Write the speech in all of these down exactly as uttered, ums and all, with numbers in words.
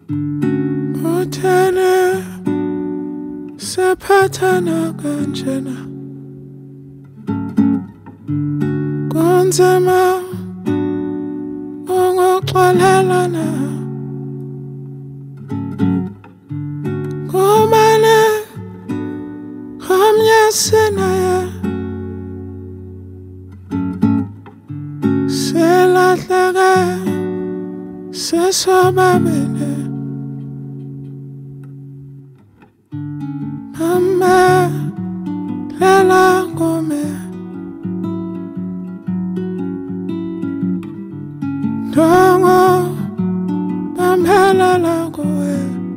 Uthane sephathana kanjena kunzima ungoxolelana kumane omnyasenaya selahleke sesobabene mama lela ngome dongo bambelela kuwe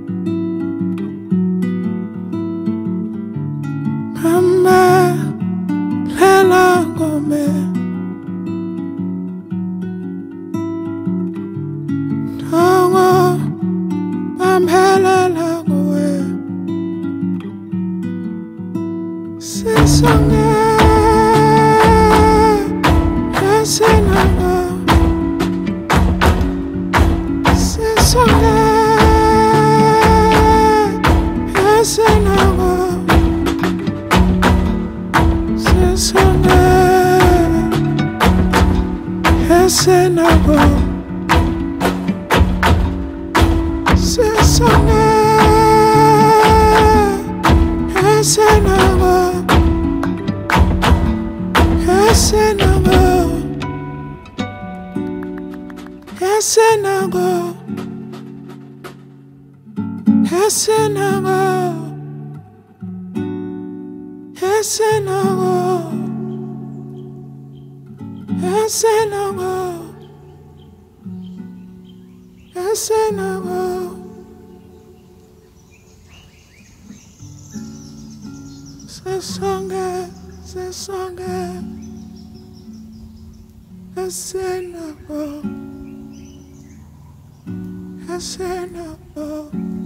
mama lela ngome dongo bambelela kuwe sesonga yasenaba sesonga yasenaba sesonga yasenaba sesonga yasenaba Yasenago, Yasenago, Yasenago, Yasenago, Yasenago, Yasenago. Sesonga, sesonga. Yasenago, Yasenago.